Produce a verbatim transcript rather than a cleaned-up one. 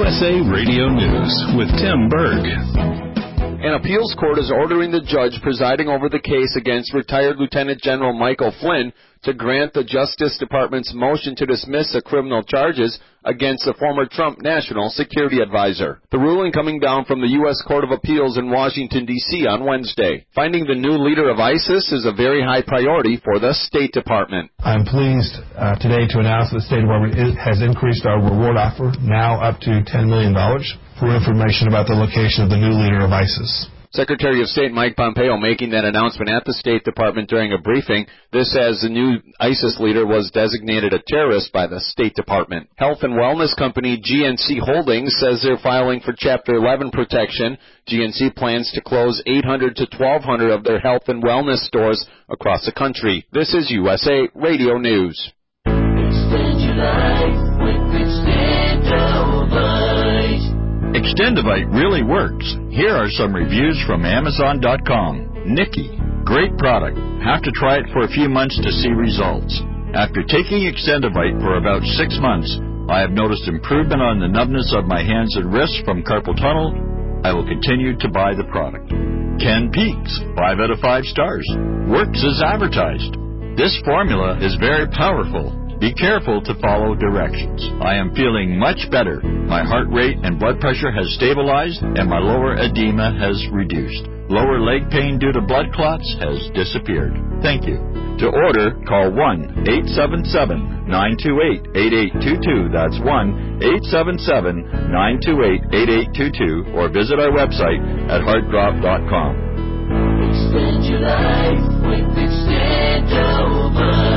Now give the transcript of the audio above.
S A Radio News with Tim Berg. An appeals court is ordering the judge presiding over the case against retired Lieutenant General Michael Flynn to grant the Justice Department's motion to dismiss the criminal charges against the former Trump National Security Advisor. The ruling coming down from the U S Court of Appeals in Washington, D C on Wednesday. Finding the new leader of ISIS is a very high priority for the State Department. I'm pleased uh, today to announce that the State Department has increased our reward offer, now up to ten million dollars, for information about the location of the new leader of ISIS. Secretary of State Mike Pompeo making that announcement at the State Department during a briefing. This as the new ISIS leader was designated a terrorist by the State Department. Health and wellness company G N C Holdings says they're filing for Chapter eleven protection. G N C plans to close eight hundred to twelve hundred of their health and wellness stores across the country. This is U S A Radio News. Extend your life with Extendovite. Extendovite really works. Here are some reviews from Amazon dot com. Nikki, great product. Have to try it for a few months to see results. After taking Extendovite for about six months, I have noticed improvement on the numbness of my hands and wrists from carpal tunnel. I will continue to buy the product. Ken Peaks, five out of five stars. Works as advertised. This formula is very powerful. Be careful to follow directions. I am feeling much better. My heart rate and blood pressure has stabilized, and my lower edema has reduced. Lower leg pain due to blood clots has disappeared. Thank you. To order, call one eight seven seven, nine two eight, eight eight two two. That's one eight seven seven, nine two eight, eight eight two two, or visit our website at heartdrop dot com. Extend your life with Extendovite.